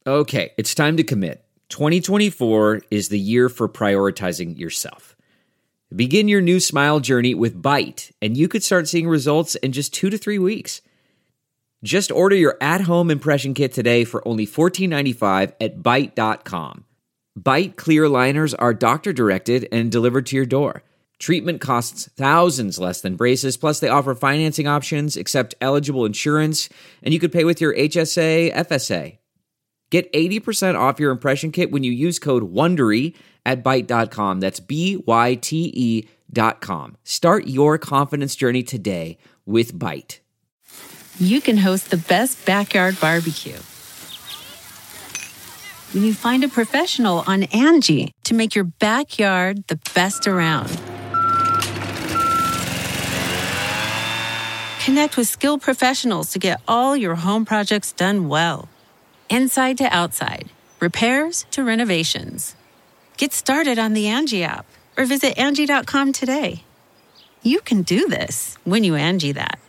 Okay, it's time to commit. 2024 is the year for prioritizing yourself. Begin your new smile journey with Byte, and you could start seeing results in just 2 to 3 weeks. Just order your at-home impression kit today for only $14.95 at Byte.com. Byte clear liners are doctor-directed and delivered to your door. Treatment costs thousands less than braces, plus they offer financing options, accept eligible insurance, and you could pay with your HSA, FSA. Get 80% off your impression kit when you use code WONDERY at Byte.com. That's BYTE.com. Start your confidence journey today with Byte. You can host the best backyard barbecue when you find a professional on Angie to make your backyard the best around. Connect with skilled professionals to get all your home projects done well. Inside to outside, repairs to renovations. Get started on the Angie app or visit Angie.com today. You can do this when you Angie that.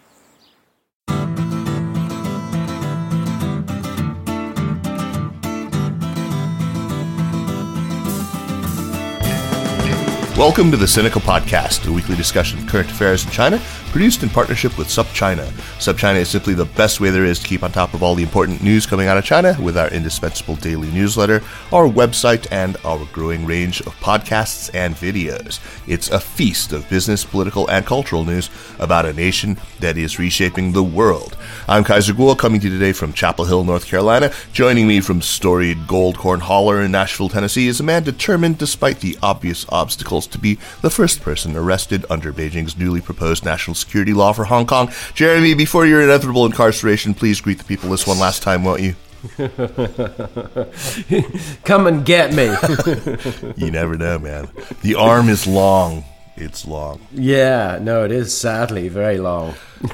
Welcome to the Sinica Podcast, a weekly discussion of current affairs in China, produced in partnership with SupChina. SupChina is simply the best way there is to keep on top of all the important news coming out of China with our indispensable daily newsletter, our website, and our growing range of podcasts and videos. It's a feast of business, political, and cultural news about a nation that is reshaping the world. I'm Kaiser Kuo, coming to you today from Chapel Hill, North Carolina. Joining me from storied Gold Corn Holler in Nashville, Tennessee, is a man determined, despite the obvious obstacles, to be the first person arrested under Beijing's newly proposed national security law for Hong Kong. Jeremy, before your inevitable incarceration, please greet the people this one last time, won't you? Come and get me. You never know, man. The arm is long. It's long. Yeah, no, it is sadly very long.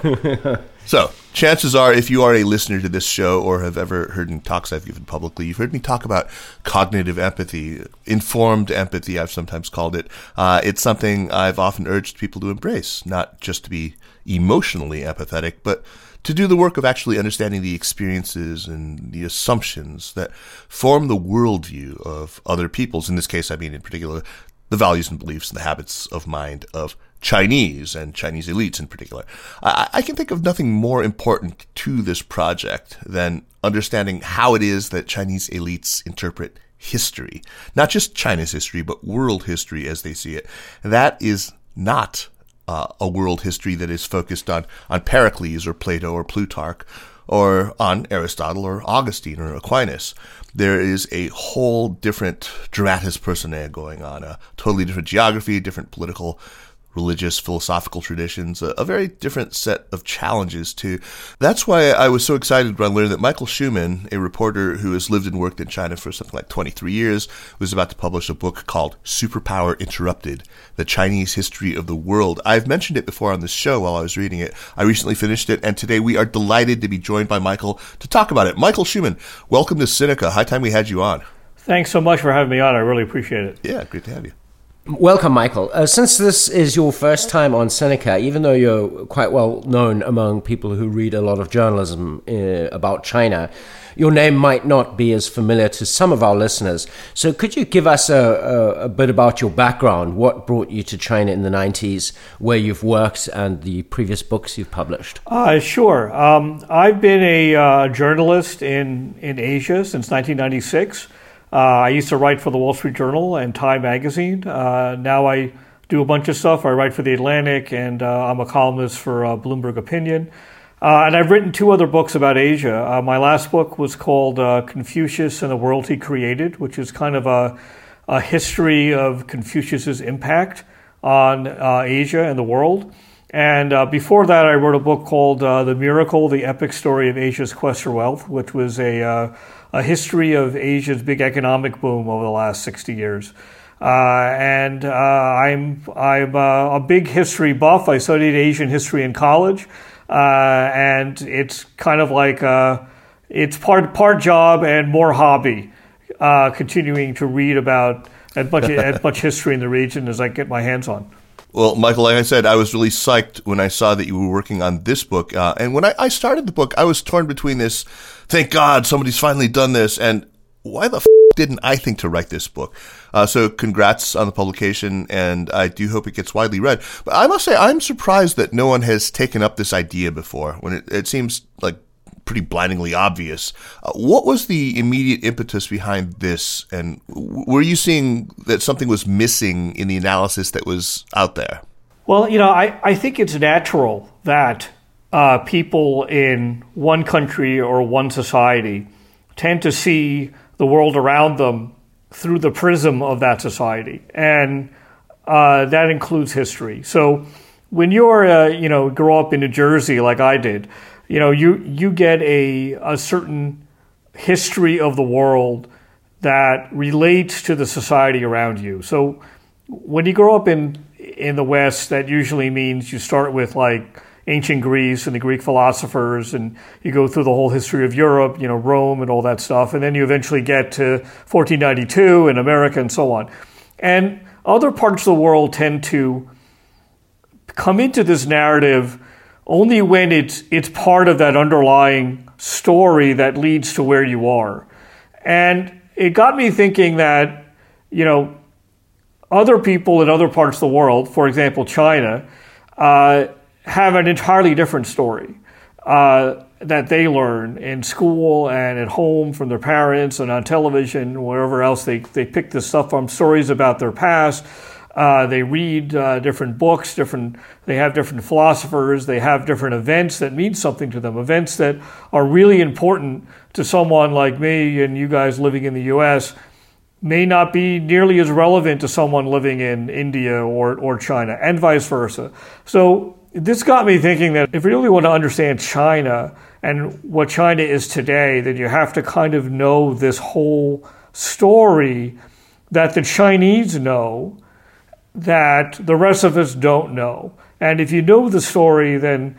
So, chances are, if you are a listener to this show or have ever heard in talks I've given publicly, you've heard me talk about cognitive empathy, informed empathy, I've sometimes called it. It's something I've often urged people to embrace, not just to be emotionally empathetic, but to do the work of actually understanding the experiences and the assumptions that form the worldview of other peoples. In this case, I mean, in particular, the values and beliefs and the habits of mind of Chinese and Chinese elites in particular. I can think of nothing more important to this project than understanding how it is that Chinese elites interpret history. Not just China's history, but world history as they see it. That is not a world history that is focused on Pericles or Plato or Plutarch, or on Aristotle or Augustine or Aquinas. There is a whole different dramatis personae going on, a totally different geography, different political, religious, philosophical traditions, a very different set of challenges too. That's why I was so excited when I learned that Michael Schumann, a reporter who has lived and worked in China for something like 23 years, was about to publish a book called Superpower Interrupted, The Chinese History of the World. I've mentioned it before on this show while I was reading it. I recently finished it, and today we are delighted to be joined by Michael to talk about it. Michael Schumann, welcome to Sinica. High time we had you on. Thanks so much for having me on. I really appreciate it. Yeah, great to have you. Welcome, Michael. Since this is your first time on Sinica, even though you're quite well known among people who read a lot of journalism about China, your name might not be as familiar to some of our listeners. So could you give us a bit about your background? What brought you to China in the 90s, where you've worked, and the previous books you've published? Sure. I've been a journalist in Asia since 1996. I used to write for the Wall Street Journal and Time Magazine. Now I do a bunch of stuff. I write for The Atlantic, and I'm a columnist for Bloomberg Opinion. And I've written 2 other books about Asia. My last book was called Confucius and the World He Created, which is kind of a history of Confucius's impact on Asia and the world. And before that, I wrote a book called The Miracle, the Epic Story of Asia's Quest for Wealth, which was a history of Asia's big economic boom over the last 60 years. I'm a big history buff. I studied Asian history in college, and it's kind of like it's part job and more hobby. Continuing to read about as much history in the region as I get my hands on. Well, Michael, like I said, I was really psyched when I saw that you were working on this book. And when I started the book, I was torn between this, thank God somebody's finally done this, and why the didn't I think to write this book? So congrats on the publication, and I do hope it gets widely read. But I must say, I'm surprised that no one has taken up this idea before, when it seems like pretty blindingly obvious. What was the immediate impetus behind this, and were you seeing that something was missing in the analysis that was out there? Well, I think it's natural that people in one country or one society tend to see the world around them through the prism of that society, and that includes history. So when you're, grow up in New Jersey like I did, you get a certain history of the world that relates to the society around you. So when you grow up in the West, that usually means you start with like ancient Greece and the Greek philosophers, and you go through the whole history of Europe, Rome and all that stuff, and then you eventually get to 1492 and America and so on. And other parts of the world tend to come into this narrative only when it's part of that underlying story that leads to where you are. And it got me thinking that, other people in other parts of the world, for example, China, have an entirely different story that they learn in school and at home from their parents and on television, wherever else they pick this stuff from, stories about their past. They read different books, they have different philosophers, they have different events that mean something to them, events that are really important to someone like me and you guys living in the U.S. may not be nearly as relevant to someone living in India or China, and vice versa. So this got me thinking that if you really want to understand China and what China is today, then you have to kind of know this whole story that the Chinese know that the rest of us don't know. And if you know the story, then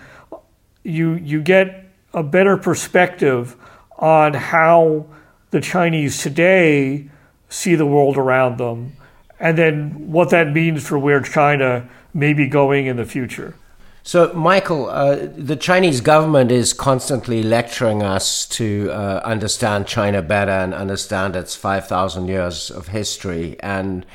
you get a better perspective on how the Chinese today see the world around them, and then what that means for where China may be going in the future. So, Michael, the Chinese government is constantly lecturing us to understand China better and understand its 5,000 years of history. And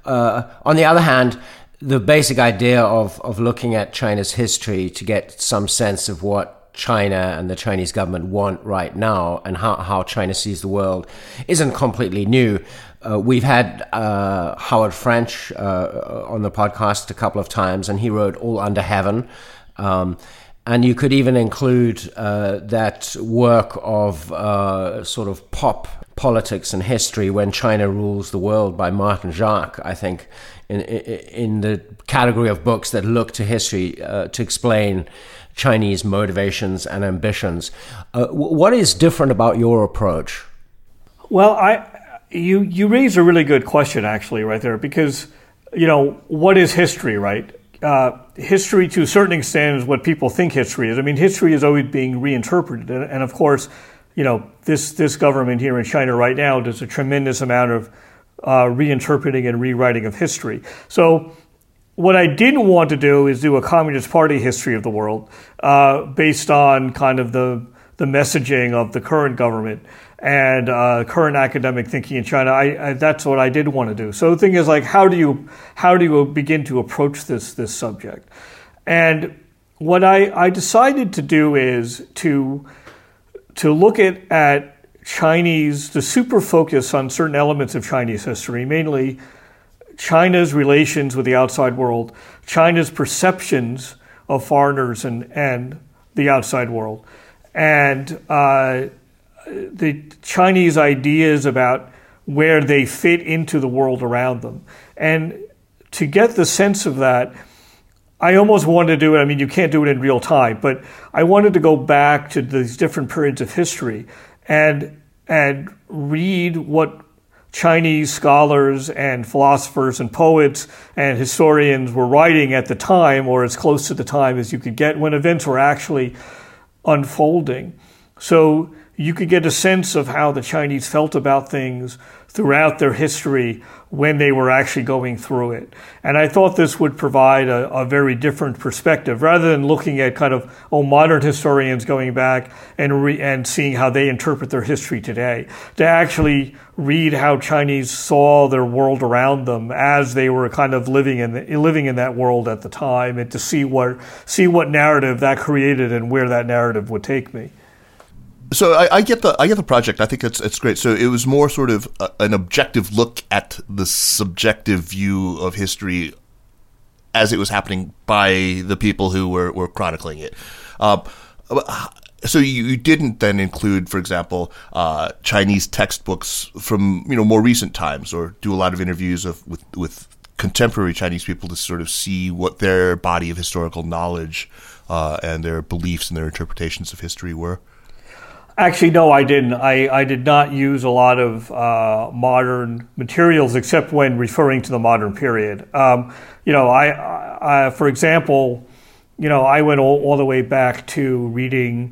on the other hand, the basic idea of looking at China's history to get some sense of what China and the Chinese government want right now and how China sees the world isn't completely new. We've had Howard French on the podcast a couple of times, and he wrote All Under Heaven. And you could even include that work of sort of pop politics and history, When China Rules the World, by Martin Jacques, I think, in the category of books that look to history to explain Chinese motivations and ambitions. What is different about your approach? Well, you raise a really good question, actually, right there, because, what is history, right? History, to a certain extent, is what people think history is. I mean, history is always being reinterpreted. And of course, this government here in China right now does a tremendous amount of reinterpreting and rewriting of history. So what I didn't want to do is do a Communist Party history of the world based on kind of the messaging of the current government and current academic thinking in China. I that's what I did want to do. So the thing is, like, how do you begin to approach this subject? And what I decided to do is to look at Chinese, to super focus on certain elements of Chinese history, mainly China's relations with the outside world, China's perceptions of foreigners and the outside world, and the Chinese ideas about where they fit into the world around them. And to get the sense of that, I almost wanted to do it. I mean, you can't do it in real time, but I wanted to go back to these different periods of history and read what Chinese scholars and philosophers and poets and historians were writing at the time, or as close to the time as you could get when events were actually unfolding. So you could get a sense of how the Chinese felt about things throughout their history when they were actually going through it. And I thought this would provide a very different perspective, rather than looking at kind of modern historians going back and seeing how they interpret their history today, to actually read how Chinese saw their world around them as they were kind of living in that world at the time, and to see what narrative that created and where that narrative would take me. So I get the project. I think it's great. So it was more sort of an objective look at the subjective view of history as it was happening by the people who were chronicling it. So you didn't then include, for example, Chinese textbooks from more recent times, or do a lot of interviews with contemporary Chinese people to sort of see what their body of historical knowledge and their beliefs and their interpretations of history were. Actually, no, I didn't. I did not use a lot of modern materials, except when referring to the modern period. I for example, I went all the way back to reading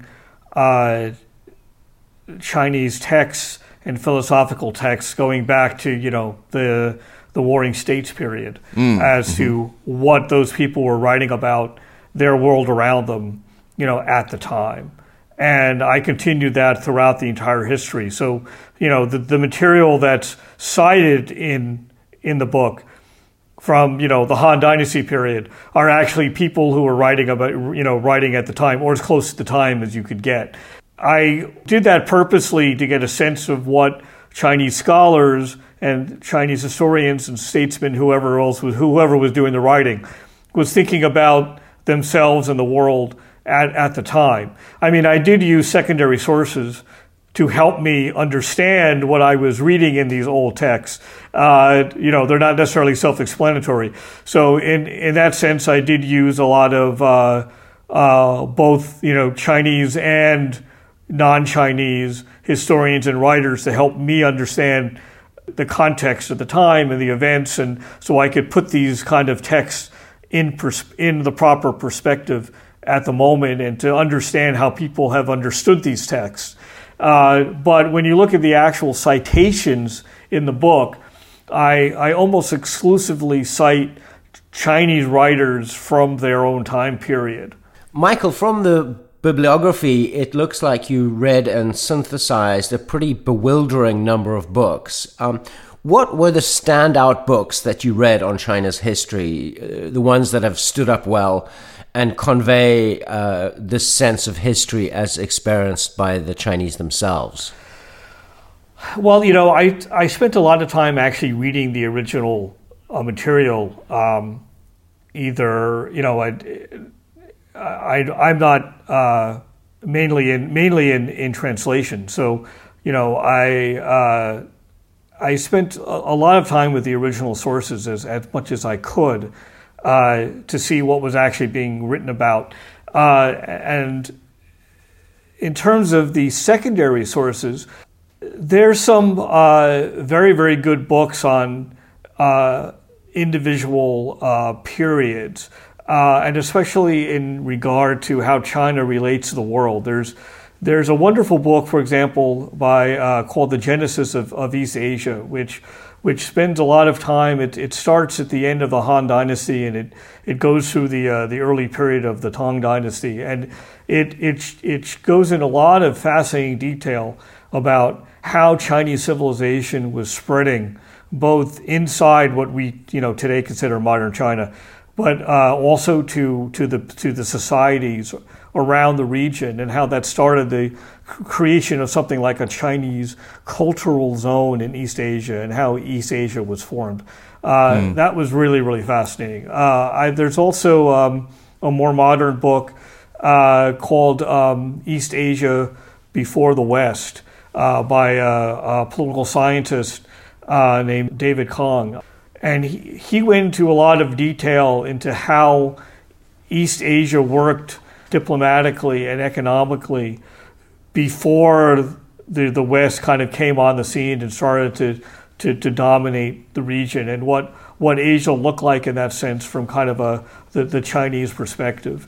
Chinese texts and philosophical texts going back to the Warring States period, as to what those people were writing about their world around them, at the time. And I continued that throughout the entire history. So, the material that's cited in the book from, the Han Dynasty period are actually people who were writing at the time, or as close to the time as you could get. I did that purposely to get a sense of what Chinese scholars and Chinese historians and statesmen, whoever was doing the writing, was thinking about themselves and the world at the time. I mean, I did use secondary sources to help me understand what I was reading in these old texts. They're not necessarily self-explanatory. So in that sense, I did use a lot of both, Chinese and non-Chinese historians and writers to help me understand the context of the time and the events, and so I could put these kind of texts in the proper perspective at the moment, and to understand how people have understood these texts. But when you look at the actual citations in the book, I almost exclusively cite Chinese writers from their own time period. Michael, from the bibliography, it looks like you read and synthesized a pretty bewildering number of books. What were the standout books that you read on China's history, the ones that have stood up well and convey this sense of history as experienced by the Chinese themselves? Well, I spent a lot of time actually reading the original material. I'm not mainly in translation, so I spent a lot of time with the original sources as much as I could. To see what was actually being written about. And in terms of the secondary sources, there's some very, very good books on individual periods, and especially in regard to how China relates to the world. There's a wonderful book, for example, called The Genesis of East Asia, which spends a lot of time. It starts at the end of the Han Dynasty, and it goes through the early period of the Tang Dynasty, and it goes in a lot of fascinating detail about how Chinese civilization was spreading, both inside what we today consider modern China, but also to the societies around the region, and how that started the creation of something like a Chinese cultural zone in East Asia, and how East Asia was formed. That was really, really fascinating. There's also a more modern book called East Asia Before the West by a political scientist named David Kong. And he went into a lot of detail into how East Asia worked diplomatically and economically before the West kind of came on the scene and started to dominate the region, and what Asia looked like in that sense from kind of the Chinese perspective.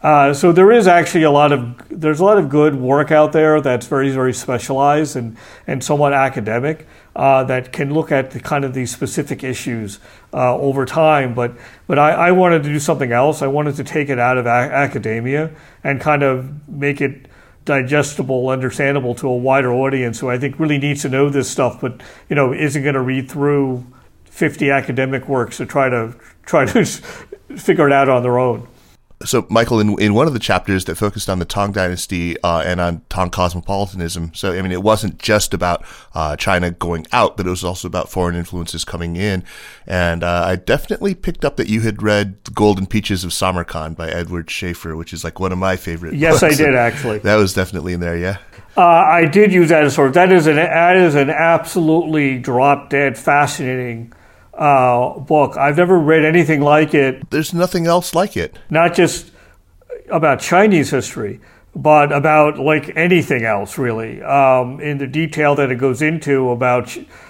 So there is actually there's a lot of good work out there that's very, very specialized and somewhat academic that can look at these specific issues over time. But I wanted to do something else. I wanted to take it out of academia and kind of make it digestible, understandable to a wider audience who I think really needs to know this stuff, but isn't going to read through 50 academic works to try to figure it out on their own. So, Michael, in one of the chapters that focused on the Tang Dynasty and on Tang cosmopolitanism, so, I mean, it wasn't just about China going out, but it was also about foreign influences coming in. And I definitely picked up that you had read The Golden Peaches of Samarkand by Edward Schaefer, which is like one of my favorite Yes, books. I did, actually. That was definitely in there, yeah? I did use that as sort of, that is an absolutely drop-dead fascinating book. I've never read anything like it. There's nothing else like it. Not just about Chinese history, but about like anything else, really. In the detail that it goes into about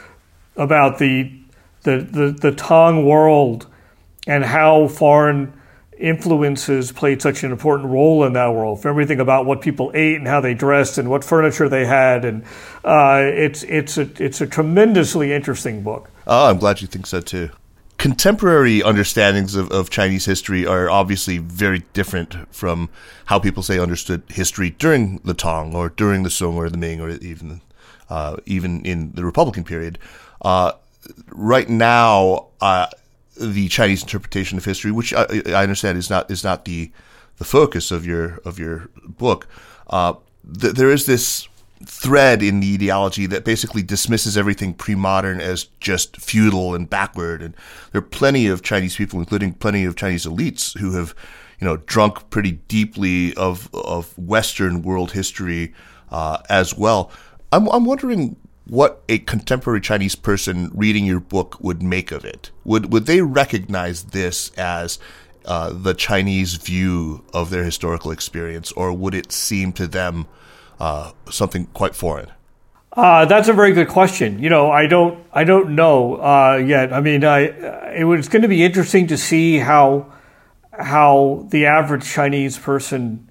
the Tang world and how foreign influences played such an important role in that world. For everything about what people ate and how they dressed and what furniture they had, and it's a tremendously interesting book. Oh, I'm glad you think so too. Contemporary understandings of Chinese history are obviously very different from how people say understood history during the Tang or during the Song or the Ming or even in the Republican period. Right now, the Chinese interpretation of history, which I understand is not the focus of your book, there is this thread in the ideology that basically dismisses everything pre-modern as just feudal and backward. And there are plenty of Chinese people, including plenty of Chinese elites, who have, drunk pretty deeply of Western world history as well. I'm wondering what a contemporary Chinese person reading your book would make of it. Would they recognize this as the Chinese view of their historical experience, or would it seem to them something quite foreign? That's a very good question. I don't know yet. I mean, it's going to be interesting to see how the average Chinese person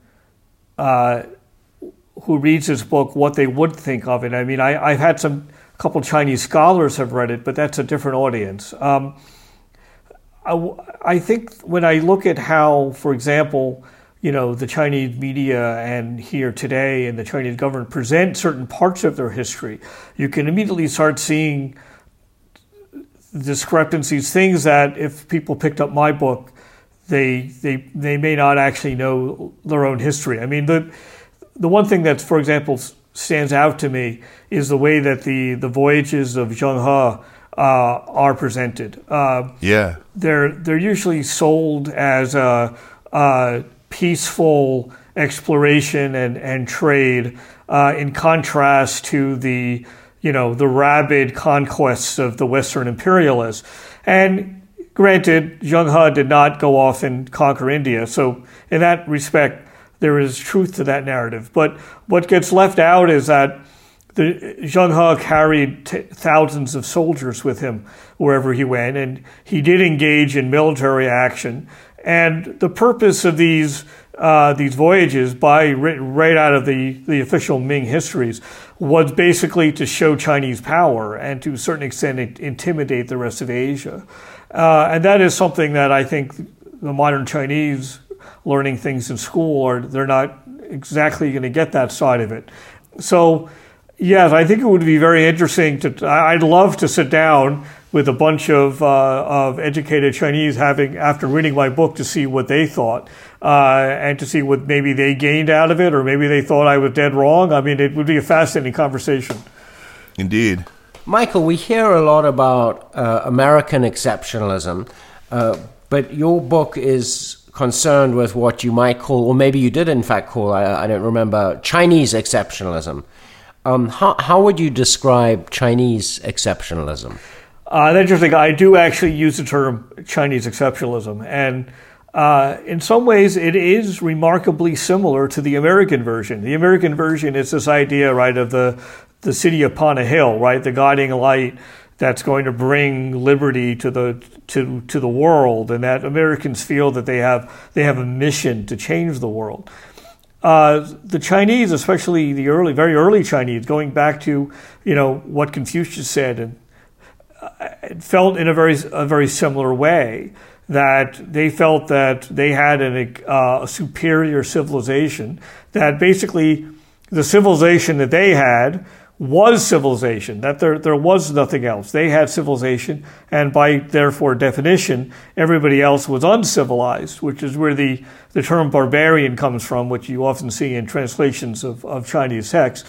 who reads this book, what they would think of it. I mean, I've had a couple Chinese scholars have read it, but that's a different audience. I think when I look at how, for example, the Chinese media and here today and the Chinese government present certain parts of their history, you can immediately start seeing discrepancies, things that if people picked up my book, they may not actually know their own history. I mean, the one thing that, for example, stands out to me is the way that the voyages of Zheng He are presented. Yeah, they're usually sold as a peaceful exploration and trade, in contrast to the rabid conquests of the Western imperialists. And granted, Zheng He did not go off and conquer India, so in that respect, there is truth to that narrative. But what gets left out is that Zheng He carried thousands of soldiers with him wherever he went, and he did engage in military action. And the purpose of these voyages, right out of the official Ming histories, was basically to show Chinese power and to a certain extent intimidate the rest of Asia. And that is something that I think the modern Chinese learning things in school, they're not exactly going to get that side of it. So, yes, I think it would be very interesting I'd love to sit down with a bunch of educated Chinese after reading my book to see what they thought and to see what maybe they gained out of it, or maybe they thought I was dead wrong. I mean, it would be a fascinating conversation. Indeed. Michael, we hear a lot about American exceptionalism, but your book is concerned with what you might call, or maybe you did in fact call, I don't remember, Chinese exceptionalism. How would you describe Chinese exceptionalism? That's interesting. I do actually use the term Chinese exceptionalism, and in some ways it is remarkably similar to the American version. The American version is this idea, right, of the city upon a hill, right, the guiding light, that's going to bring liberty to the world, and that Americans feel that they have a mission to change the world. The Chinese, especially the very early Chinese, going back to what Confucius said, and felt in a very similar way, that they felt that they had a superior civilization, that basically the civilization that they had was civilization, that there was nothing else. They had civilization, and by therefore definition, everybody else was uncivilized, which is where the term barbarian comes from, which you often see in translations of Chinese texts.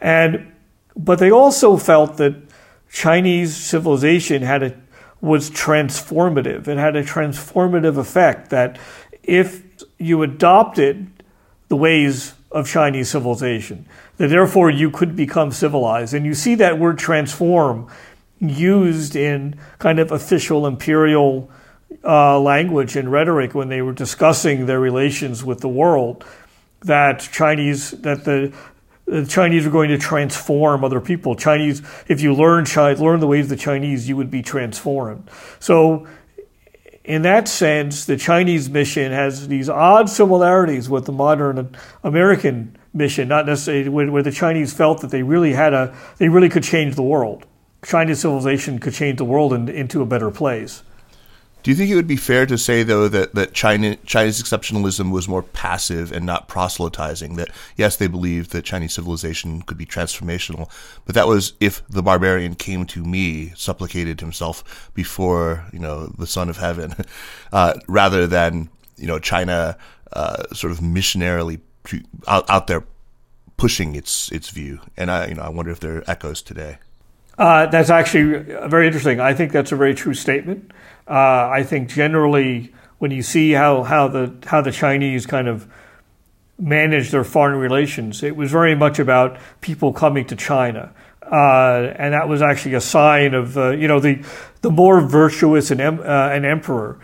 But they also felt that Chinese civilization was transformative. It had a transformative effect, that if you adopted the ways of Chinese civilization, that therefore you could become civilized. And you see that word transform used in kind of official imperial language and rhetoric when they were discussing their relations with the world, that the Chinese are going to transform other people. Chinese, if you learn the ways of the Chinese, you would be transformed. So in that sense, the Chinese mission has these odd similarities with the modern American mission, not necessarily where the Chinese felt that they really could change the world. Chinese civilization could change the world into a better place. Do you think it would be fair to say, though, that Chinese exceptionalism was more passive and not proselytizing? That, yes, they believed that Chinese civilization could be transformational, but that was if the barbarian came to me, supplicated himself before, the Son of Heaven, rather than, China sort of missionarily out there pushing its view. And I wonder if there are echoes today. That's actually very interesting. I think that's a very true statement. I think generally, when you see how the Chinese kind of managed their foreign relations, it was very much about people coming to China, and that was actually a sign of the more virtuous an emperor,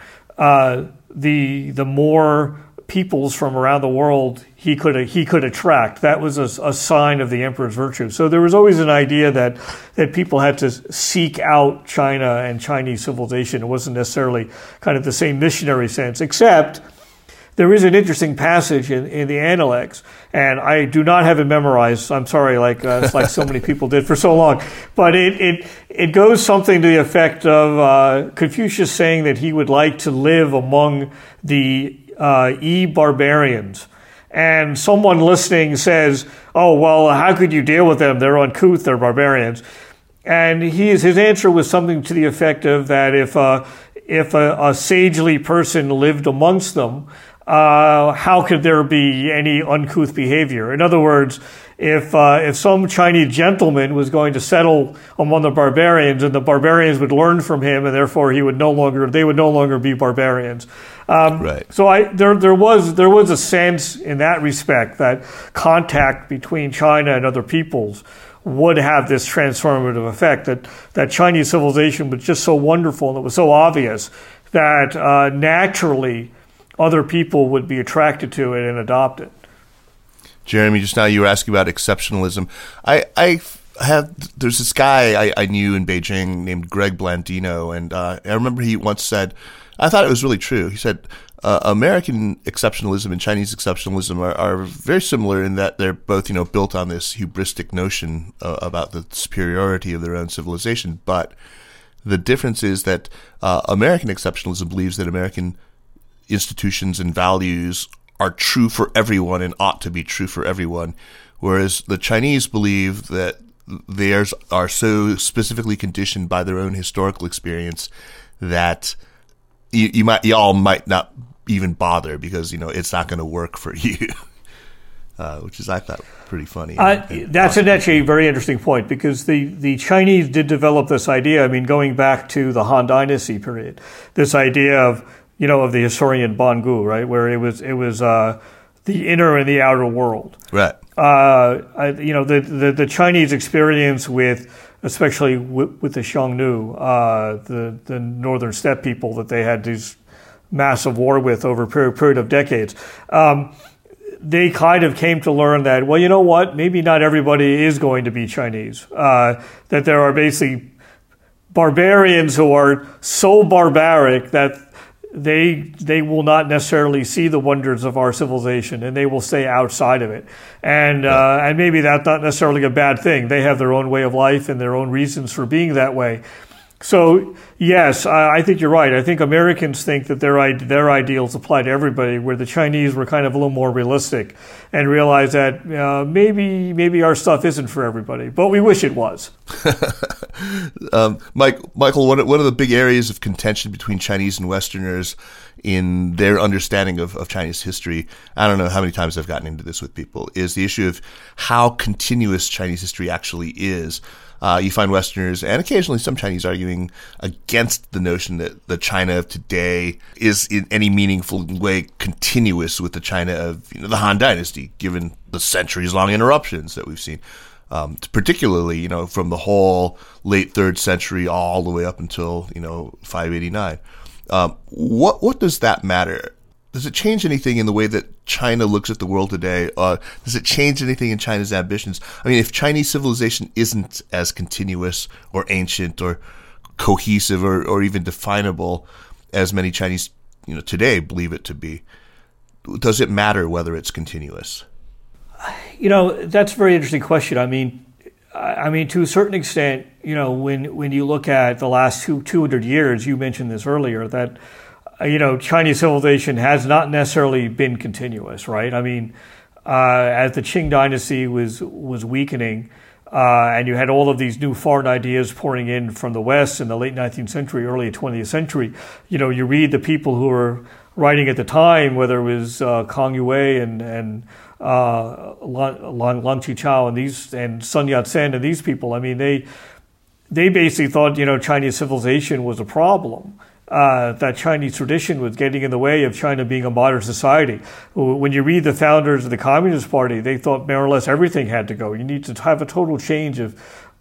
the more peoples from around the world he could attract. That was a sign of the emperor's virtue. So there was always an idea that people had to seek out China and Chinese civilization. It wasn't necessarily kind of the same missionary sense, except there is an interesting passage in the Analects, and I do not have it memorized. I'm sorry, like so many people did for so long. But it goes something to the effect of Confucius saying that he would like to live among the barbarians. And someone listening says, "Oh, well, how could you deal with them? They're uncouth, they're barbarians." And his answer was something to the effect of that if a sagely person lived amongst them, how could there be any uncouth behavior? In other words, if some Chinese gentleman was going to settle among the barbarians, and the barbarians would learn from him, and therefore they would no longer be barbarians. Right. So there was a sense in that respect that contact between China and other peoples would have this transformative effect, that Chinese civilization was just so wonderful and it was so obvious that naturally other people would be attracted to it and adopt it. Jeremy, just now you were asking about exceptionalism. There's this guy I knew in Beijing named Greg Blandino, and I remember he once said, I thought it was really true. He said, American exceptionalism and Chinese exceptionalism are very similar in that they're both, built on this hubristic notion about the superiority of their own civilization. But the difference is that American exceptionalism believes that American institutions and values are true for everyone and ought to be true for everyone, whereas the Chinese believe that theirs are so specifically conditioned by their own historical experience that y'all might not even bother because it's not going to work for you, which is, I thought, pretty funny. That's actually a very interesting point, because the Chinese did develop this idea. I mean, going back to the Han Dynasty period, this idea of the historian Bangu, right, where it was the inner and the outer world. Right. The Chinese experience especially with the Xiongnu, the northern steppe people that they had these massive war with over a period of decades, they kind of came to learn that, well, you know what, maybe not everybody is going to be Chinese, that there are basically barbarians who are so barbaric that they will not necessarily see the wonders of our civilization, and they will stay outside of it. And maybe that's not necessarily a bad thing. They have their own way of life and their own reasons for being that way. So, yes, I think you're right. I think Americans think that their ideals apply to everybody, where the Chinese were kind of a little more realistic and realized that maybe our stuff isn't for everybody, but we wish it was. Michael, one of the big areas of contention between Chinese and Westerners in their understanding of Chinese history, I don't know how many times I've gotten into this with people, is the issue of how continuous Chinese history actually is. You find Westerners and occasionally some Chinese arguing against the notion that the China of today is in any meaningful way continuous with the China of the Han Dynasty, given the centuries-long interruptions that we've seen, particularly from the whole late 3rd century all the way up until 589. What does that matter? Does it change anything in the way that China looks at the world today? Does it change anything in China's ambitions? I mean, if Chinese civilization isn't as continuous or ancient or cohesive or even definable as many Chinese today believe it to be, does it matter whether it's continuous? That's a very interesting question. I mean, to a certain extent, when you look at the last 200 years, you mentioned this earlier, that Chinese civilization has not necessarily been continuous, right? I mean, as the Qing dynasty was weakening, and you had all of these new foreign ideas pouring in from the West in the late 19th century, early 20th century, you read the people who were writing at the time, whether it was Kang Yue and Lan Qichao and Sun Yat-sen and these people. I mean, they basically thought Chinese civilization was a problem. That Chinese tradition was getting in the way of China being a modern society. When you read the founders of the Communist Party, they thought more or less everything had to go. You need to have a total change of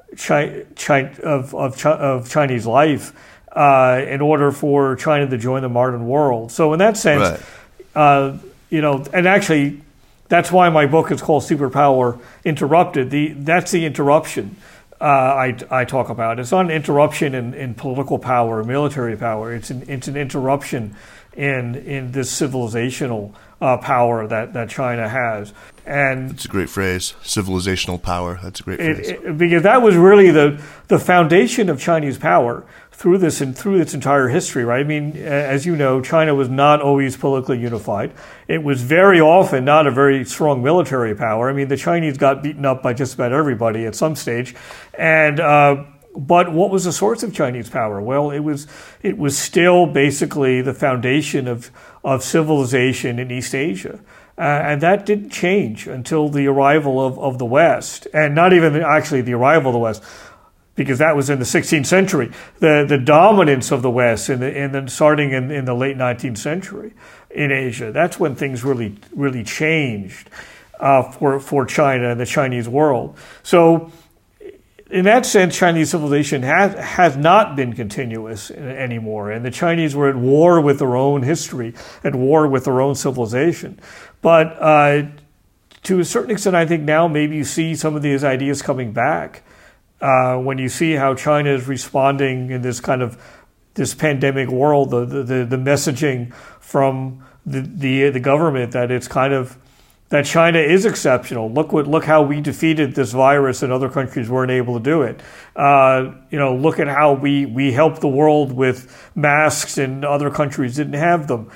Chinese life in order for China to join the modern world. So in that sense, right. And actually, that's why my book is called Superpower Interrupted. That's the interruption. I talk about. It's not an interruption in political power or military power. It's an interruption in this civilizational power that China has. And that's a great phrase, civilizational power. That's a great phrase. Because that was really the foundation of Chinese power through its entire history, right? I mean, as you know, China was not always politically unified. It was very often not a very strong military power. I mean, the Chinese got beaten up by just about everybody at some stage. And but what was the source of Chinese power? Well, it was still basically the foundation of civilization in East Asia. And that didn't change until the arrival of the West, and not even actually the arrival of the West, because that was in the 16th century. The dominance of the West starting in the late 19th century in Asia. That's when things really changed for China and the Chinese world. So in that sense, Chinese civilization has not been continuous anymore, and the Chinese were at war with their own history, at war with their own civilization. But to a certain extent, I think now maybe you see some of these ideas coming back when you see how China is responding in this kind of this pandemic world. The messaging from the government that it's kind of that China is exceptional. Look how we defeated this virus and other countries weren't able to do it. Look at how we helped the world with masks and other countries didn't have them.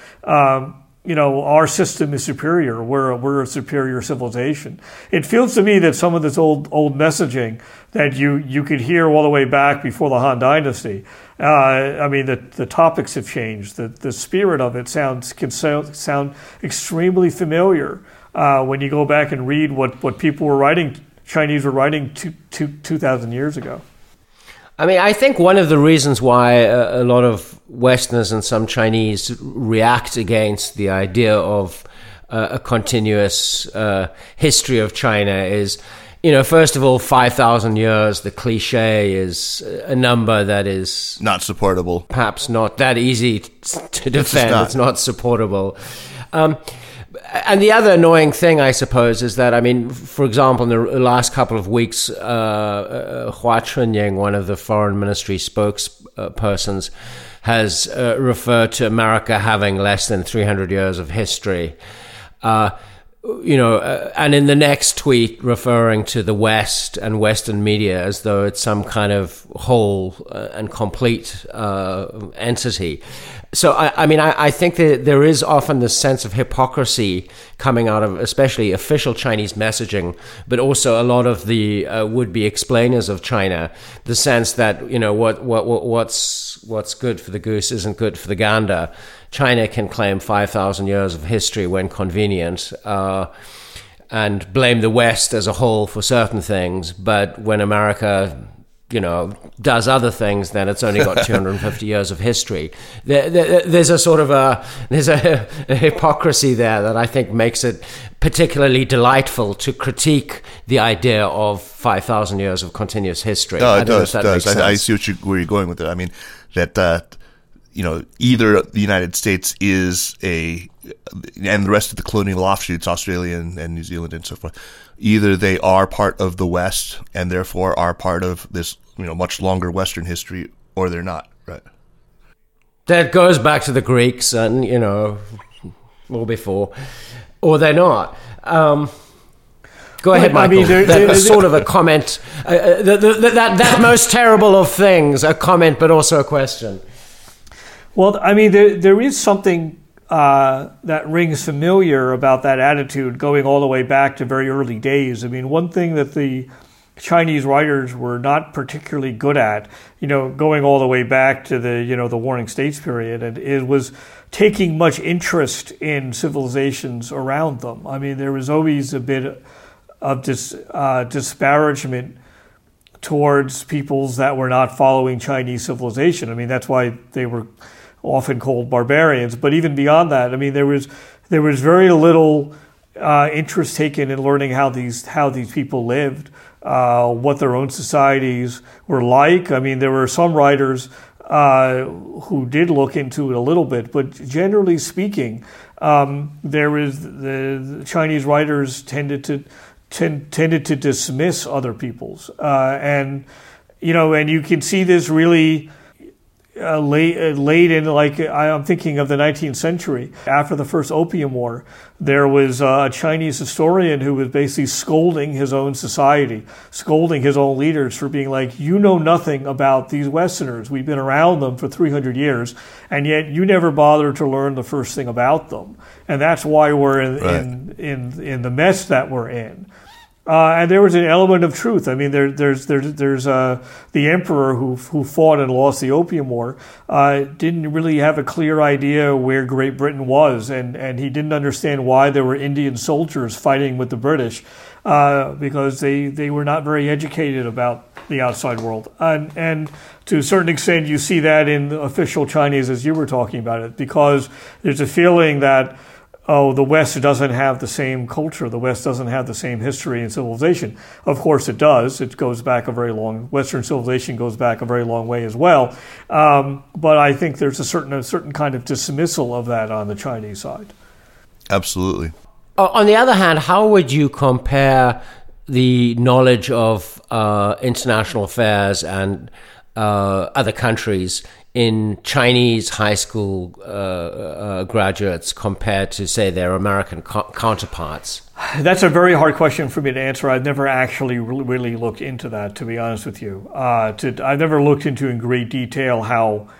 Our system is superior. We're a superior civilization. It feels to me that some of this old messaging that you could hear all the way back before the Han Dynasty. The topics have changed. The spirit of it can sound extremely familiar when you go back and read what people were writing. Chinese were writing 2,000 years ago. I mean, I think one of the reasons why a lot of Westerners and some Chinese react against the idea of a continuous history of China is, first of all, 5,000 years, the cliche is a number that is not supportable. Perhaps not that easy to defend. It's not supportable. And the other annoying thing, I suppose, is that, I mean, for example, in the last couple of weeks, Hua Chunying, one of the foreign ministry spokespersons, has referred to America having less than 300 years of history. And in the next tweet referring to the West and Western media as though it's some kind of whole and complete entity. So, I think that there is often this sense of hypocrisy coming out of especially official Chinese messaging, but also a lot of the would-be explainers of China, the sense that, what's good for the goose isn't good for the gander. China can claim 5,000 years of history when convenient, and blame the West as a whole for certain things. But when America, does other things, then it's only got 250 years of history. There's a sort of a hypocrisy there that I think makes it particularly delightful to critique the idea of 5,000 years of continuous history. No, it does. I see where you're going with it. I mean, that either the United States is and the rest of the colonial offshoots, Australia and New Zealand and so forth, either they are part of the West and therefore are part of this, much longer Western history, or they're not, right? That goes back to the Greeks and, or before, or they're not. Go ahead, Michael. That's sort of a comment. That most terrible of things, a comment, but also a question. Well, there is something that rings familiar about that attitude going all the way back to very early days. One thing that the Chinese writers were not particularly good at, going all the way back to the Warring States period, and it was taking much interest in civilizations around them. There was always a bit of disparagement towards peoples that were not following Chinese civilization. That's why they were often called barbarians. But even beyond that, there was very little interest taken in learning how these people lived, what their own societies were like. There were some writers who did look into it a little bit, but generally speaking, the Chinese writers tended to dismiss other peoples, and you can see this really late in, I'm thinking of the 19th century. After the first Opium War, there was a Chinese historian who was basically scolding his own society, scolding his own leaders for being like, you know nothing about these Westerners. We've been around them for 300 years, and yet you never bothered to learn the first thing about them. And that's why we're in the mess that we're in. And there was an element of truth. There's the emperor who fought and lost the Opium War didn't really have a clear idea where Great Britain was, and he didn't understand why there were Indian soldiers fighting with the British because they were not very educated about the outside world. And to a certain extent, you see that in the official Chinese as you were talking about it, because there's a feeling that the West doesn't have the same culture. The West doesn't have the same history and civilization. Of course it does. It goes back Western civilization goes back a very long way as well. But I think there's a certain kind of dismissal of that on the Chinese side. Absolutely. On the other hand, how would you compare the knowledge of international affairs and other countries in Chinese high school graduates compared to, say, their American counterparts? That's a very hard question for me to answer. I've never actually really looked into that, to be honest with you. I've never looked into in great detail how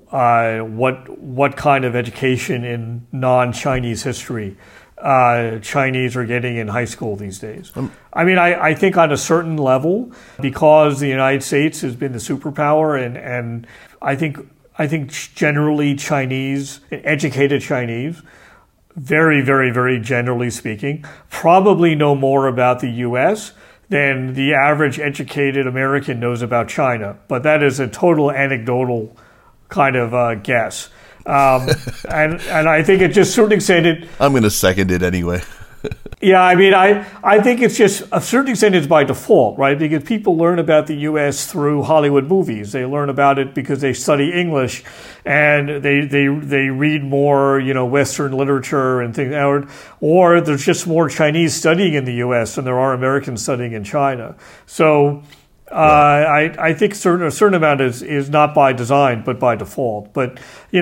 what kind of education in non-Chinese history Chinese are getting in high school these days. I think on a certain level, because the United States has been the superpower, and I think generally Chinese, educated Chinese, very, very, very generally speaking, probably know more about the U.S. than the average educated American knows about China. But that is a total anecdotal kind of guess. And I think it just sort of extended. I'm going to second it anyway. Yeah, I mean, I think it's just, a certain extent, it's by default, right? Because people learn about the U.S. through Hollywood movies. They learn about it because they study English, and they read more, Western literature and things. Or there's just more Chinese studying in the U.S. than there are Americans studying in China. So I think a certain amount is not by design, but by default. But,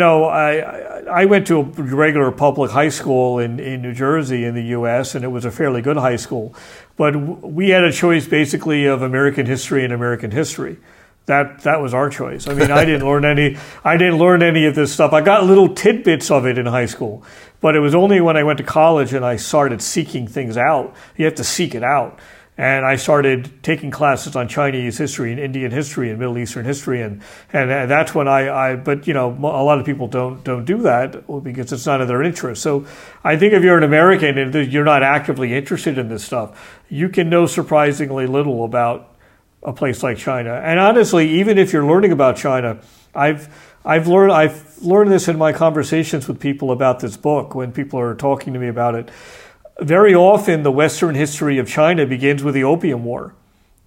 I went to a regular public high school in New Jersey in the U.S., and it was a fairly good high school. But we had a choice basically of American history and American history. That was our choice. I mean, I didn't learn any of this stuff. I got little tidbits of it in high school, but it was only when I went to college and I started seeking things out. You have to seek it out. And I started taking classes on Chinese history and Indian history and Middle Eastern history, and that's when but a lot of people don't do that because it's not in their interest. So I think if you're an American and you're not actively interested in this stuff, you can know surprisingly little about a place like China. And honestly, even if you're learning about China, I've learned this in my conversations with people about this book when people are talking to me about it. Very often, the Western history of China begins with the Opium War.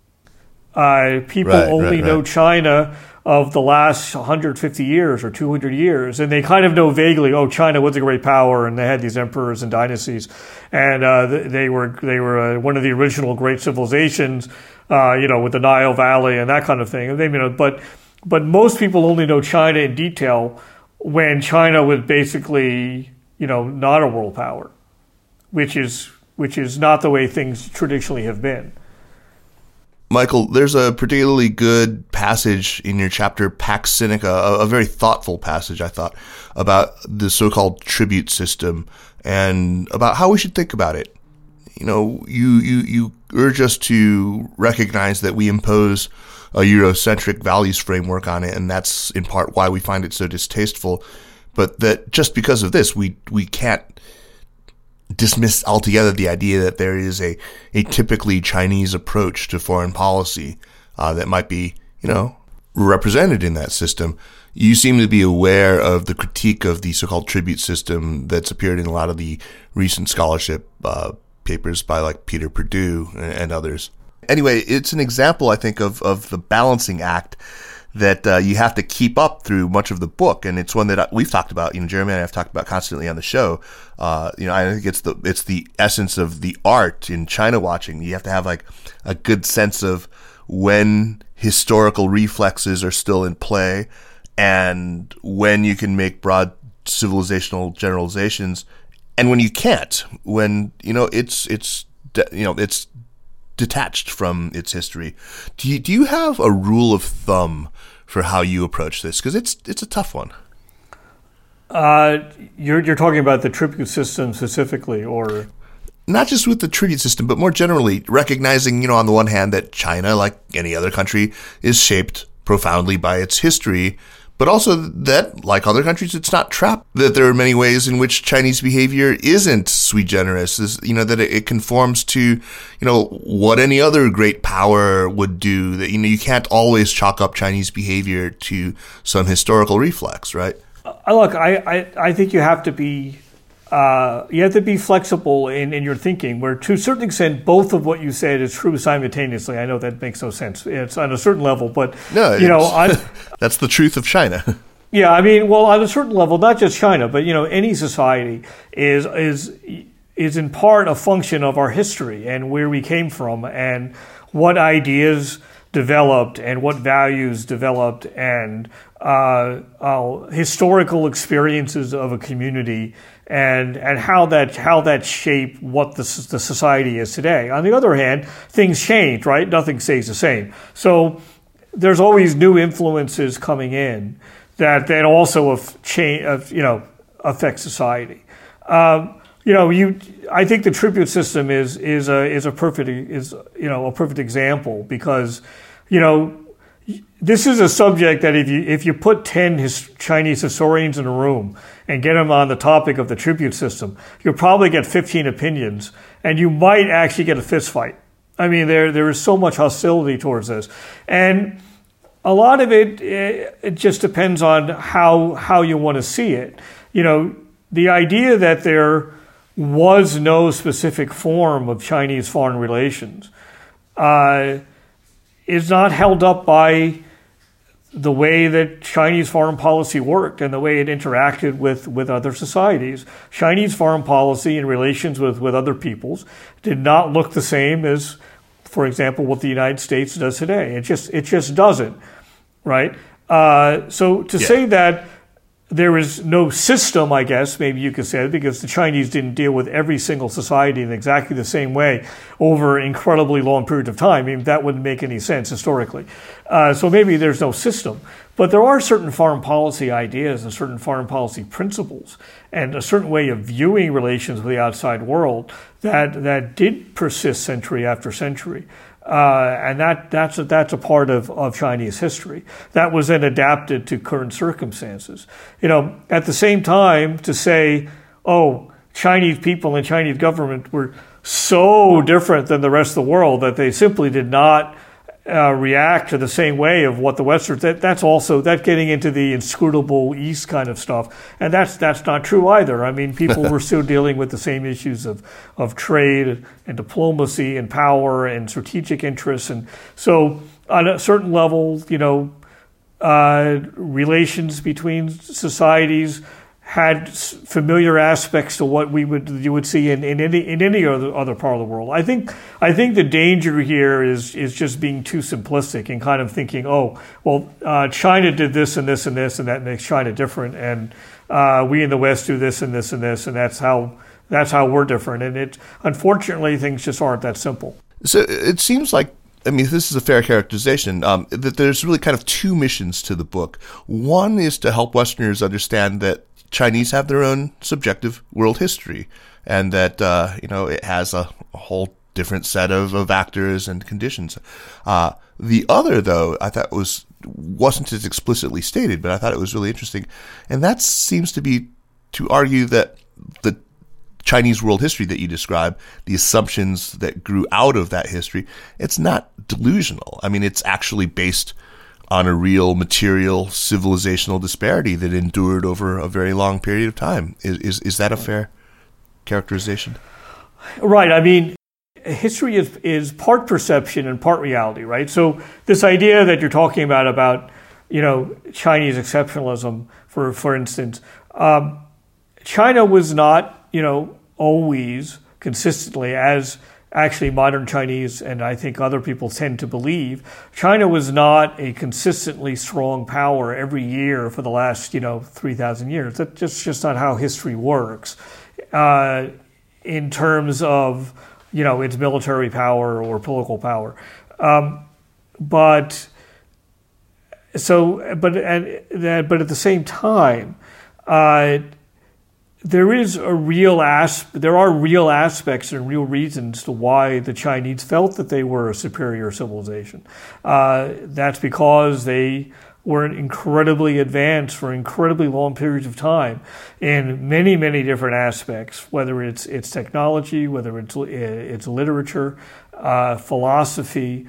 People only know China of the last 150 years or 200 years, and they kind of know vaguely, China was a great power, and they had these emperors and dynasties, and they were one of the original great civilizations, with the Nile Valley and that kind of thing. But most people only know China in detail when China was basically, not a world power. Which is not the way things traditionally have been. Michael, there's a particularly good passage in your chapter, Pax Sinica, a very thoughtful passage, I thought, about the so-called tribute system and about how we should think about it. You urge us to recognize that we impose a Eurocentric values framework on it, and that's in part why we find it so distasteful. But that just because of this, we can't dismiss altogether the idea that there is a typically Chinese approach to foreign policy that might be, represented in that system. You seem to be aware of the critique of the so-called tribute system that's appeared in a lot of the recent scholarship papers by like Peter Perdue and others. Anyway, it's an example, I think, of the balancing act that you have to keep up through much of the book, and it's one that we've talked about. Jeremy and I have talked about constantly on the show. I think it's the essence of the art in China watching. You have to have like a good sense of when historical reflexes are still in play, and when you can make broad civilizational generalizations, and when you can't. When it's detached from its history. Do you have a rule of thumb for how you approach this? Because it's a tough one. You're talking about the tribute system specifically, or not just with the tribute system, but more generally recognizing, on the one hand, that China, like any other country, is shaped profoundly by its history, but also that, like other countries, it's not trapped. That there are many ways in which Chinese behavior isn't sui generis. That it conforms to, what any other great power would do. That you can't always chalk up Chinese behavior to some historical reflex, right? Look, I think you have to be flexible in your thinking, where to a certain extent both of what you said is true simultaneously. I know that makes no sense. It's on a certain level, but that's the truth of China. Yeah, I mean, well, on a certain level, not just China, but any society is in part a function of our history and where we came from and what ideas developed and what values developed and historical experiences of a community and how that shape what the society is today. On the other hand, things change, right? Nothing stays the same. So there's always new influences coming in that also affect society. I think the tribute system is a perfect example because this is a subject that if you put 10 Chinese historians in a room and get them on the topic of the tribute system, you'll probably get 15 opinions, and you might actually get a fist fight. I mean, there is so much hostility towards this, and a lot of it just depends on how you want to see it. The idea that there was no specific form of Chinese foreign relations is not held up by the way that Chinese foreign policy worked and the way it interacted with other societies. Chinese foreign policy in relations with other peoples did not look the same as, for example, what the United States does today. It just doesn't, right? So to say that there is no system, I guess, maybe you could say, because the Chinese didn't deal with every single society in exactly the same way over an incredibly long period of time. I mean, that wouldn't make any sense historically. So maybe there's no system. But there are certain foreign policy ideas and certain foreign policy principles and a certain way of viewing relations with the outside world that did persist century after century. And that's a part of Chinese history that was then adapted to current circumstances. At the same time, to say, oh, Chinese people and Chinese government were so different than the rest of the world that they simply did not react to the same way of what the Western. That's getting into the inscrutable East kind of stuff, and that's not true either. I mean, people were still dealing with the same issues of trade and diplomacy and power and strategic interests, and so on a certain level, relations between societies had familiar aspects to what you would see in any other part of the world. I think the danger here is just being too simplistic and kind of thinking, China did this and this and this, and that makes China different, and we in the West do this and this and this, and that's how we're different. And unfortunately, things just aren't that simple. So it seems like, I mean, this is a fair characterization, that there's really kind of two missions to the book. One is to help Westerners understand that Chinese have their own subjective world history, and that it has a whole different set of actors and conditions. The other, though, I thought wasn't as explicitly stated, but I thought it was really interesting, and that seems to be to argue that the Chinese world history that you describe, the assumptions that grew out of that history, it's not delusional. I mean, it's actually based on a real material civilizational disparity that endured over a very long period of time. Is that a fair characterization? Right. I mean, history is part perception and part reality, right? So this idea that you're talking about Chinese exceptionalism, for instance, China was not always consistently, as actually modern Chinese and I think other people tend to believe, China was not a consistently strong power every year for the last 3,000 years. That's just not how history works in terms of its military power or political power. But at the same time, there are real aspects and real reasons to why the Chinese felt that they were a superior civilization. That's because they were incredibly advanced for incredibly long periods of time in many, many different aspects, whether it's technology, whether it's literature, philosophy,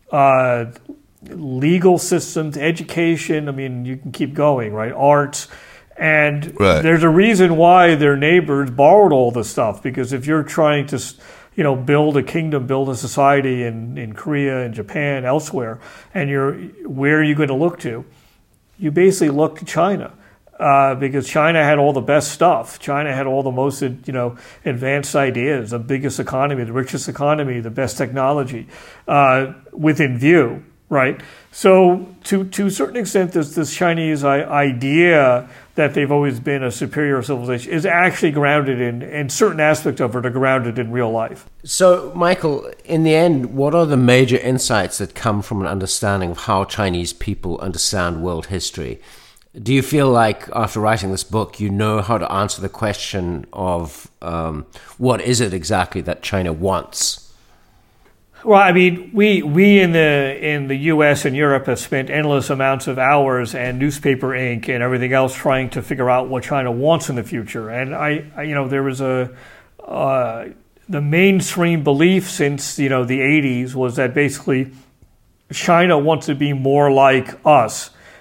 legal systems, education. I mean, you can keep going, right? Arts. And There's a reason why their neighbors borrowed all this stuff, because if you're trying to, build a kingdom, build a society in Korea and Japan, elsewhere, and where are you going to look to? You basically look to China, because China had all the best stuff. China had all the most, advanced ideas, the biggest economy, the richest economy, the best technology within view, right? So to a certain extent, this Chinese idea that they've always been a superior civilization is actually grounded in certain aspects of it are grounded in real life. So, Michael, in the end, what are the major insights that come from an understanding of how Chinese people understand world history? Do you feel like after writing this book, you know how to answer the question of what is it exactly that China wants? Well, I mean, we in the U.S. and Europe have spent endless amounts of hours and newspaper ink and everything else trying to figure out what China wants in the future. And there was the mainstream belief since the 80s was that basically China wants to be more like us,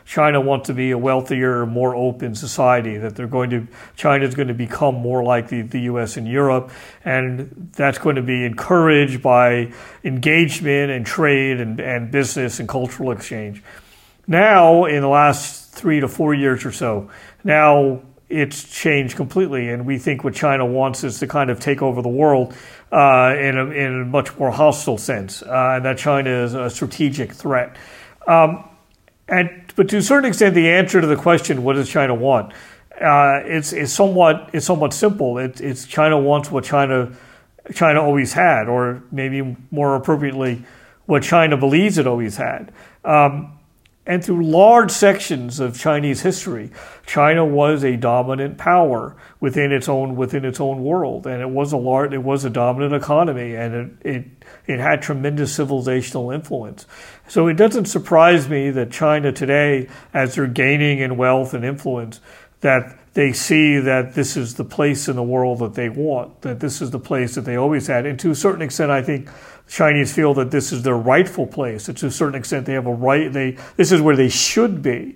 China wants to be a wealthier, more open society, that China is going to become more like the U.S. and Europe, and that's going to be encouraged by engagement and trade and business and cultural exchange. Now, in the last 3 to 4 years or so, now it's changed completely, and we think what China wants is to kind of take over the world in a much more hostile sense, and that China is a strategic threat. But to a certain extent, the answer to the question, what does China want, it's somewhat simple. It's China wants what China always had, or maybe more appropriately, what China believes it always had. And through large sections of Chinese history, China was a dominant power within its own world, and it was a dominant economy, and it had tremendous civilizational influence. So it doesn't surprise me that China today, as they're gaining in wealth and influence, that they see that this is the place in the world that they want, that this is the place that they always had. And to a certain extent, I think Chinese feel that this is their rightful place. That to a certain extent, they have a right. This is where they should be,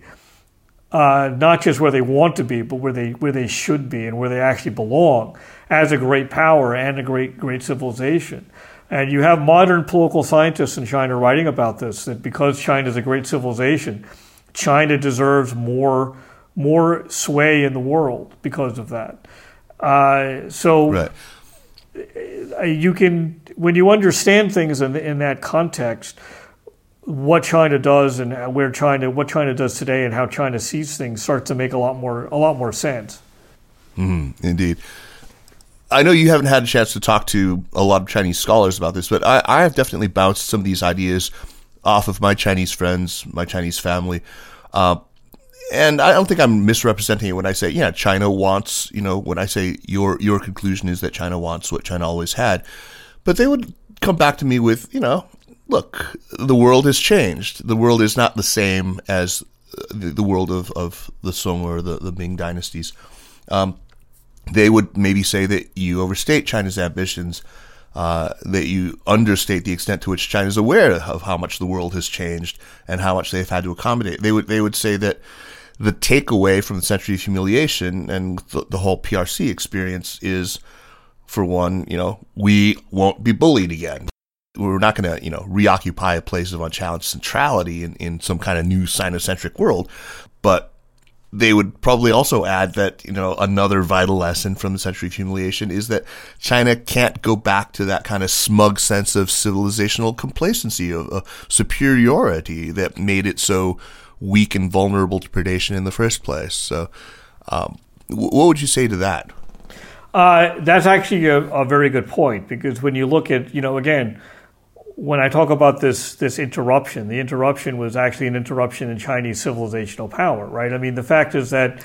not just where they want to be, but where they should be and where they actually belong as a great power and a great civilization. And you have modern political scientists in China writing about this, that because China is a great civilization, China deserves more sway in the world because of that. Right. You can, when you understand things in that context, what China does and what China does today and how China sees things starts to make a lot more sense. Indeed. I know you haven't had a chance to talk to a lot of Chinese scholars about this, but I have definitely bounced some of these ideas off of my Chinese friends, my Chinese family. And I don't think I'm misrepresenting it when I say, yeah, China wants, when I say your conclusion is that China wants what China always had. But they would come back to me with, look, the world has changed. The world is not the same as the world of the Song or the Ming dynasties. They would maybe say that you overstate China's ambitions, that you understate the extent to which China is aware of how much the world has changed and how much they've had to accommodate. They would say that the takeaway from the Century of Humiliation and the whole PRC experience is, for one, we won't be bullied again. We're not going to, reoccupy a place of unchallenged centrality in some kind of new Sinocentric world. But they would probably also add that, another vital lesson from the Century of Humiliation is that China can't go back to that kind of smug sense of civilizational complacency, of superiority that made it so weak and vulnerable to predation in the first place. So what would you say to that? That's actually a very good point, because when you look at, again, when I talk about this interruption, the interruption was actually an interruption in Chinese civilizational power, right? I mean, the fact is that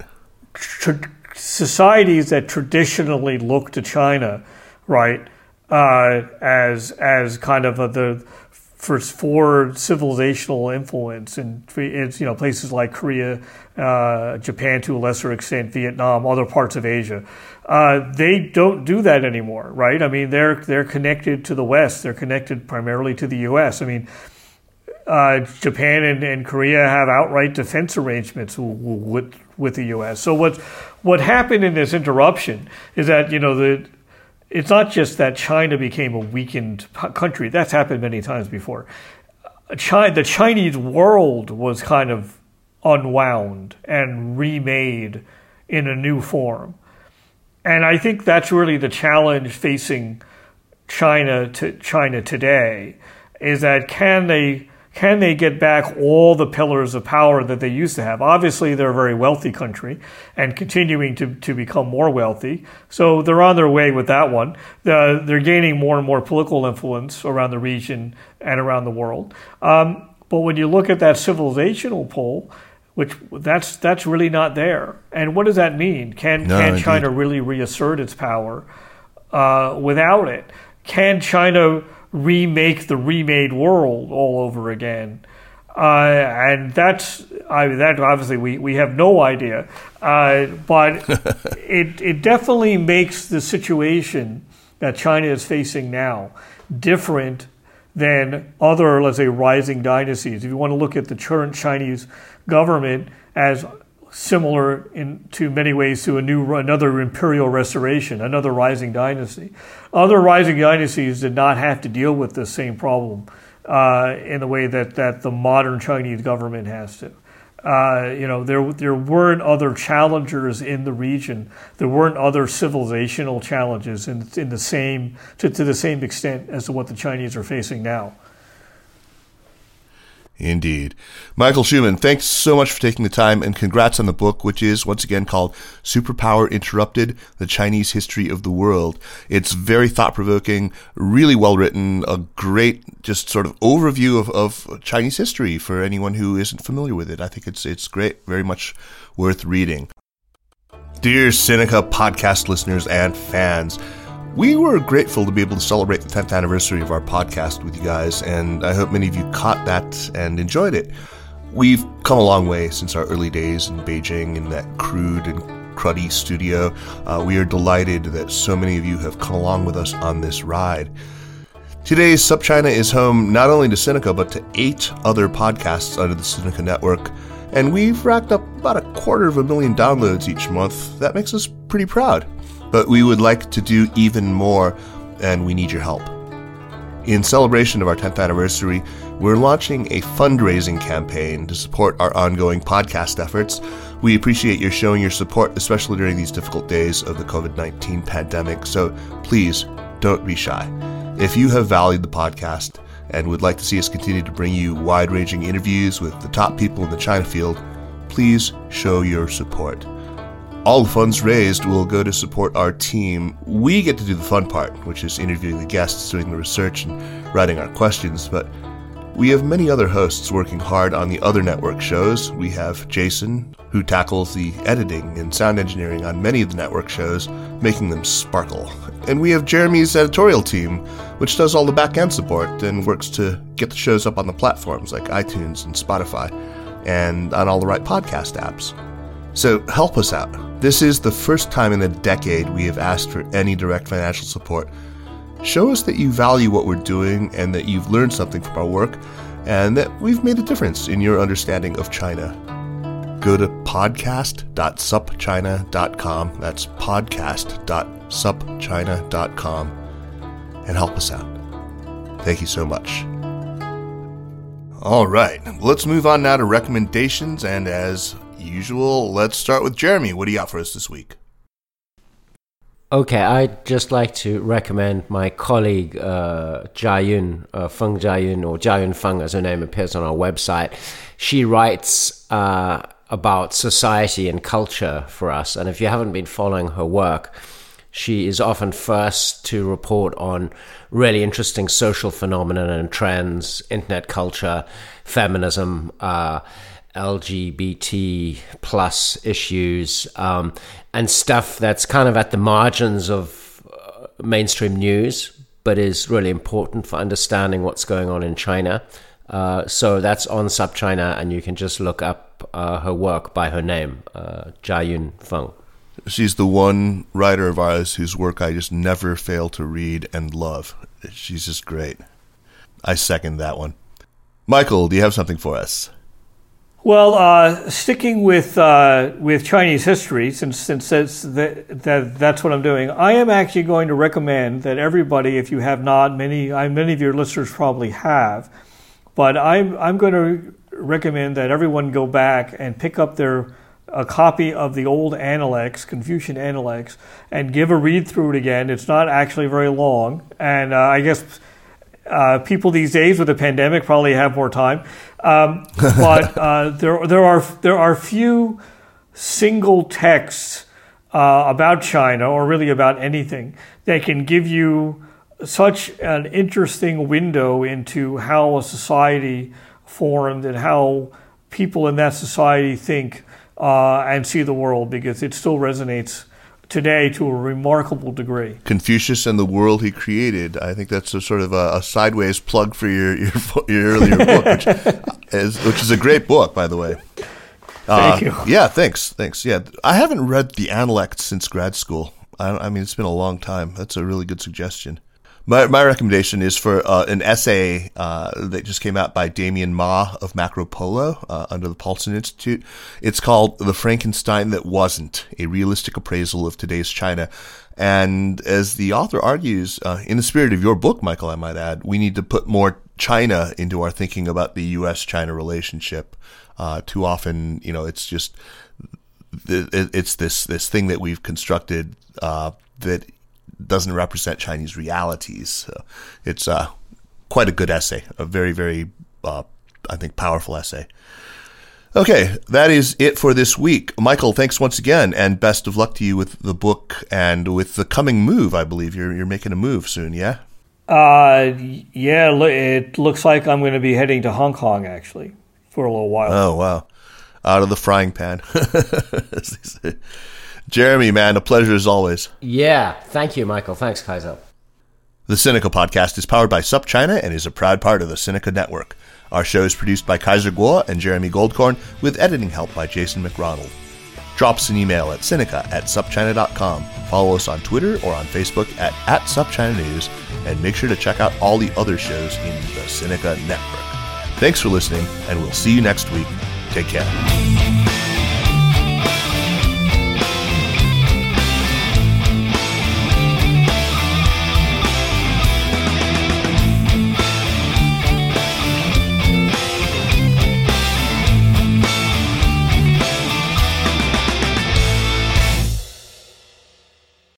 societies that traditionally look to China, right, as kind of for civilizational influence, and it's places like Korea, Japan to a lesser extent, Vietnam, other parts of Asia. They don't do that anymore, right? I mean, they're connected to the West. They're connected primarily to the U.S. I mean, Japan and Korea have outright defense arrangements with the U.S. So what happened in this interruption is that it's not just that China became a weakened country. That's happened many times before. The Chinese world was kind of unwound and remade in a new form. And I think that's really the challenge facing China today, is that can they get back all the pillars of power that they used to have? Obviously, they're a very wealthy country and continuing to become more wealthy. So they're on their way with that one. They're gaining more and more political influence around the region and around the world. But when you look at that civilizational pull, that's really not there. And what does that mean? Can China really reassert its power without it? Can China remake the remade world all over again? And that obviously we have no idea. But it definitely makes the situation that China is facing now different than other, let's say, rising dynasties. If you want to look at the current Chinese government as similar to many ways to another imperial restoration, another rising dynasty. Other rising dynasties did not have to deal with this same problem in the way that the modern Chinese government has to. There weren't other challengers in the region. There weren't other civilizational challenges in the same to the same extent as to what the Chinese are facing now. Indeed. Michael Schumann, thanks so much for taking the time, and congrats on the book, which is, once again, called Superpower Interrupted, The Chinese History of the World. It's very thought-provoking, really well-written, a great just sort of overview of Chinese history for anyone who isn't familiar with it. I think it's great, very much worth reading. Dear Sinica podcast listeners and fans, we were grateful to be able to celebrate the 10th anniversary of our podcast with you guys, and I hope many of you caught that and enjoyed it. We've come a long way since our early days in Beijing in that crude and cruddy studio. We are delighted that so many of you have come along with us on this ride. Today's SupChina is home not only to Sinica, but to 8 other podcasts under the Sinica network, and we've racked up about 250,000 downloads each month. That makes us pretty proud. But we would like to do even more, and we need your help. In celebration of our 10th anniversary, we're launching a fundraising campaign to support our ongoing podcast efforts. We appreciate your showing your support, especially during these difficult days of the COVID-19 pandemic, so please don't be shy. If you have valued the podcast and would like to see us continue to bring you wide-ranging interviews with the top people in the China field, please show your support. All the funds raised will go to support our team. We get to do the fun part, which is interviewing the guests, doing the research, and writing our questions, but we have many other hosts working hard on the other network shows. We have Jason, who tackles the editing and sound engineering on many of the network shows, making them sparkle. And we have Jeremy's editorial team, which does all the back-end support and works to get the shows up on the platforms like iTunes and Spotify, and on all the right podcast apps. So help us out. This is the first time in a decade we have asked for any direct financial support. Show us that you value what we're doing and that you've learned something from our work and that we've made a difference in your understanding of China. Go to podcast.supchina.com. That's podcast.supchina.com and help us out. Thank you so much. All right, let's move on now to recommendations, and as usual, let's start with Jeremy. What do you got for us this week? Okay, I'd just like to recommend my colleague Jia Yun, Feng Jia Yun, or Jia Yun Feng as her name appears on our website. She writes about society and culture for us, and if you haven't been following her work, she is often first to report on really interesting social phenomena and trends, internet culture, feminism, LGBT plus issues, and stuff that's kind of at the margins of mainstream news, but is really important for understanding what's going on in China. So that's on SupChina, and you can just look up her work by her name, Jia Yun Feng. She's the one writer of ours whose work I just never fail to read and love. She's just great. I second that one. Michael, do you have something for us? Well, sticking with Chinese history, since that's what I'm doing, I am actually going to recommend that everybody, if you have not, many of your listeners probably have, but I'm going to recommend that everyone go back and pick up a copy of the old Analects, Confucian Analects, and give a read through it again. It's not actually very long, and I guess people these days with the pandemic probably have more time. But there are few single texts about China, or really about anything, that can give you such an interesting window into how a society formed and how people in that society think and see the world, because it still resonates today to a remarkable degree. Confucius and the World He Created. I think that's a sort of a sideways plug for your earlier book, which is a great book, by the way. Thank you. Yeah, thanks. Yeah, I haven't read the Analects since grad school. I mean, it's been a long time. That's a really good suggestion. My recommendation is for an essay that just came out by Damien Ma of Macro Polo under the Paulson Institute. It's called The Frankenstein That Wasn't, a Realistic Appraisal of Today's China. And as the author argues, in the spirit of your book, Michael, I might add, we need to put more China into our thinking about the U.S.-China relationship. Too often, it's just it's this thing that we've constructed that doesn't represent Chinese realities. So it's quite a good essay, a very, very, I think, powerful essay. Okay, that is it for this week. Michael, thanks once again, and best of luck to you with the book and with the coming move. I believe you're making a move soon, yeah? Yeah, it looks like I'm going to be heading to Hong Kong, actually, for a little while. Oh, wow. Out of the frying pan. Jeremy, man, a pleasure as always. Yeah, thank you, Michael. Thanks, Kaiser. The Sinica Podcast is powered by SupChina and is a proud part of the Sinica Network. Our show is produced by Kaiser Kuo and Jeremy Goldkorn, with editing help by Jason McRonald. Drop us an email at sinica@supchina.com. Follow us on Twitter or on Facebook at SupChinaNews, and make sure to check out all the other shows in the Sinica Network. Thanks for listening, and we'll see you next week. Take care.